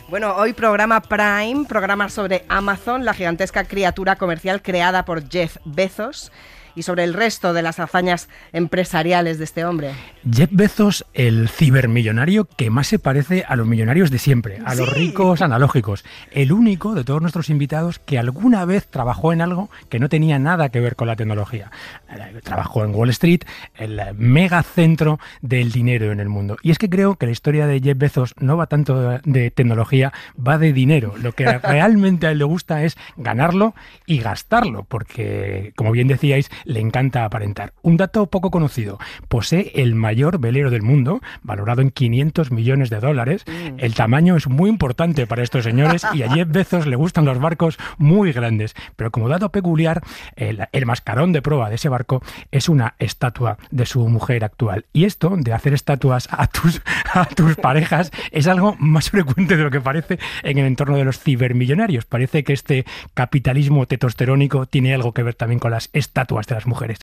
Bueno, hoy programa Prime, programa sobre Amazon, la gigantesca criatura comercial creada por Jeff Bezos, y sobre el resto de las hazañas empresariales de este hombre. Jeff Bezos, el cibermillonario que más se parece a los millonarios de siempre, a los ricos analógicos. El único de todos nuestros invitados que alguna vez trabajó en algo que no tenía nada que ver con la tecnología. Trabajó en Wall Street, el megacentro del dinero en el mundo. Y es que creo que la historia de Jeff Bezos no va tanto de tecnología, va de dinero. Lo que realmente a él le gusta es ganarlo y gastarlo, porque, como bien decíais, le encanta aparentar. Un dato poco conocido: posee el mayor velero del mundo, valorado en $500 millones. El tamaño es muy importante para estos señores y a Jeff Bezos le gustan los barcos muy grandes. Pero como dato peculiar, el mascarón de proa de ese barco es una estatua de su mujer actual. Y esto de hacer estatuas a tus parejas es algo más frecuente de lo que parece en el entorno de los cibermillonarios. Parece que este capitalismo testosterónico tiene algo que ver también con las estatuas de las mujeres.